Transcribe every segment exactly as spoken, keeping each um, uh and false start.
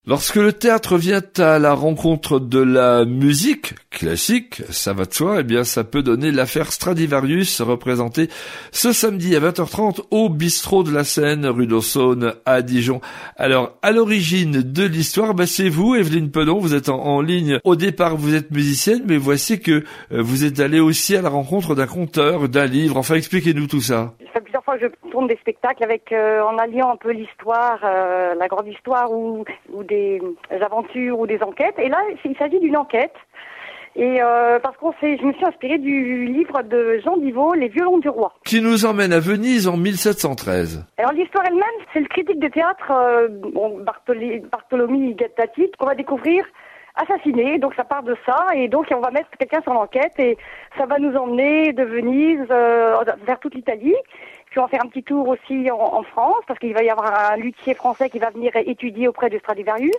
Lorsque le théâtre vient à la rencontre de la musique classique, ça va de soi, eh bien ça peut donner l'affaire Stradivarius représentée ce samedi à vingt heures trente au bistrot de la Seine, rue d'Aussonne à Dijon. Alors, à l'origine de l'histoire, bah, c'est vous, Evelyne Pedon, vous êtes en, en ligne. Au départ, vous êtes musicienne, mais voici que euh, vous êtes allée aussi à la rencontre d'un conteur, d'un livre. Enfin, expliquez-nous tout ça. Ça fait plusieurs fois que je tourne des spectacles avec, euh, en alliant un peu l'histoire, euh, la grande histoire ou, ou des aventures ou des enquêtes. Et là, il s'agit d'une enquête. Et euh, parce qu'on s'est, je me suis inspirée du livre de Jean Divot, Les Violons du Roi. Qui nous emmène à Venise en mille sept cent treize. Alors l'histoire elle-même, c'est le critique de théâtre euh, bon, Bartoli, Bartholomew Gattati qu'on va découvrir assassiné. Donc ça part de ça et donc on va mettre quelqu'un sur l'enquête et ça va nous emmener de Venise euh, vers toute l'Italie. Puis on va faire un petit tour aussi en, en France parce qu'il va y avoir un luthier français qui va venir étudier auprès de Stradivarius.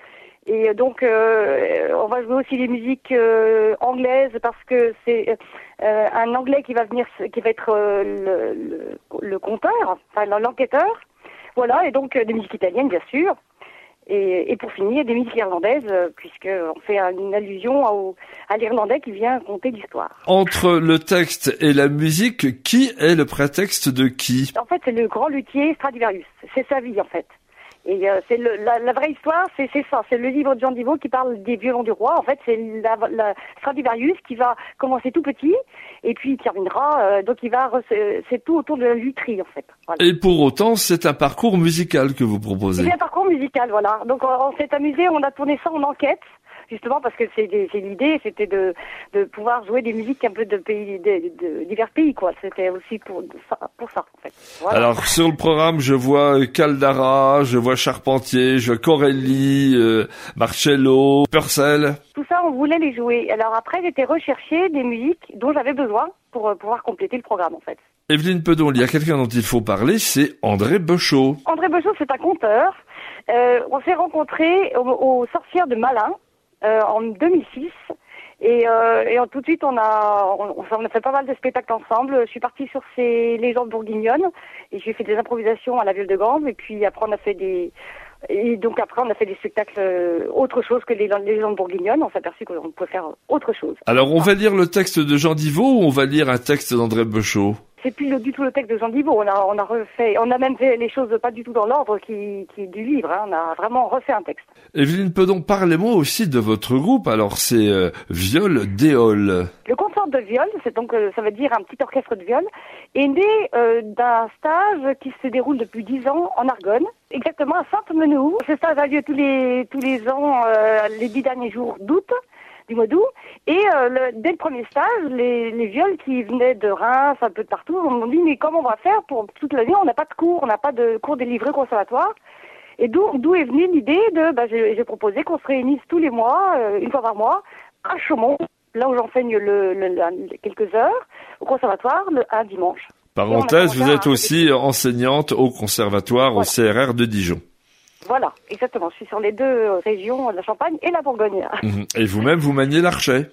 Et donc, euh, on va jouer aussi les musiques euh, anglaises parce que c'est euh, un Anglais qui va venir, qui va être euh, le, le, le conteur, enfin l'enquêteur. Voilà, et donc euh, des musiques italiennes, bien sûr. Et, et pour finir, des musiques irlandaises, euh, puisqu'on fait une allusion au, à l'Irlandais qui vient conter l'histoire. Entre le texte et la musique, qui est le prétexte de qui? En fait, c'est le grand luthier Stradivarius. C'est sa vie, en fait. Et euh, c'est le, la, la vraie histoire, c'est, c'est ça, c'est le livre de Jean Divot qui parle des violons du roi. En fait, c'est la, la Stradivarius qui va commencer tout petit et puis il terminera. Euh, donc il va, c'est tout autour de la lutherie en fait. Voilà. Et pour autant, c'est un parcours musical que vous proposez. C'est un parcours musical, voilà. Donc on, on s'est amusé, on a tourné ça en enquête. Justement parce que c'est, c'est l'idée, c'était de, de pouvoir jouer des musiques un peu de pays, de, de, de divers pays, quoi. C'était aussi pour ça, pour ça, en fait. Voilà. Alors sur le programme, je vois Caldara, je vois Charpentier, je vois Corelli, euh, Marcello, Purcell. Tout ça, on voulait les jouer. Alors après, j'étais rechercher des musiques dont j'avais besoin pour euh, pouvoir compléter le programme, en fait. Evelyne Pedon, il y a quelqu'un dont il faut parler, c'est André Beuchot. André Beuchot, c'est un conteur. Euh, on s'est rencontrés aux, aux Sorcières de Malin. Euh, en deux mille six et, euh, et tout de suite on a on, on a fait pas mal de spectacles ensemble. Je suis partie sur ces légendes bourguignonnes et j'ai fait des improvisations à la Viole de Gambe et puis après on a fait des et donc après on a fait des spectacles euh, autre chose que les légendes bourguignonnes. On s'est aperçu qu'on pouvait faire autre chose. Alors on va lire le texte de Jean Divot ou on va lire un texte d'André Beuchot? C'est plus le, du tout le texte de Jean Divot. On a, on a refait, on a même fait les choses pas du tout dans l'ordre qui, qui est du livre. Hein. On a vraiment refait un texte. Evelyne Pedon, parlez-moi aussi de votre groupe. Alors c'est euh, Viol d'Éole. Le consort de viol, c'est donc euh, ça veut dire un petit orchestre de viol, est né euh, d'un stage qui se déroule depuis dix ans en Argonne, exactement à Sainte-Menehould. Ce stage a lieu tous les tous les ans, euh, les dix derniers jours d'août. Du mois d'août. Et euh, le, dès le premier stage, les, les viols qui venaient de Reims, un peu de partout, on m'a dit mais comment on va faire pour toute l'année? On n'a pas de cours, on n'a pas de cours délivrés au conservatoire. Et d'où, d'où est venue l'idée de, bah, j'ai, j'ai proposé qu'on se réunisse tous les mois, euh, une fois par mois, à Chaumont, là où j'enseigne le, le, le, quelques heures, au conservatoire, le, un dimanche. Parenthèse, vous êtes aussi des... enseignante au conservatoire, voilà. Au C R R de Dijon. Voilà, exactement. Je suis sur les deux régions, la Champagne et la Bourgogne. Et vous-même, vous maniez l'archet.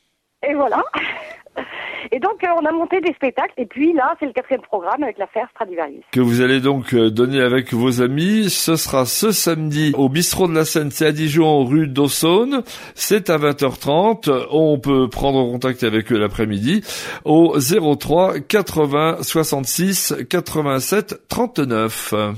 Et voilà. Et donc, euh, on a monté des spectacles. Et puis là, c'est le quatrième programme avec l'affaire Stradivarius. Que vous allez donc donner avec vos amis. Ce sera ce samedi au bistrot de la Seine. C'est à Dijon, rue d'Aussonne. C'est à vingt heures trente. On peut prendre contact avec eux l'après-midi au zéro trois quatre-vingts soixante-six quatre-vingt-sept trente-neuf.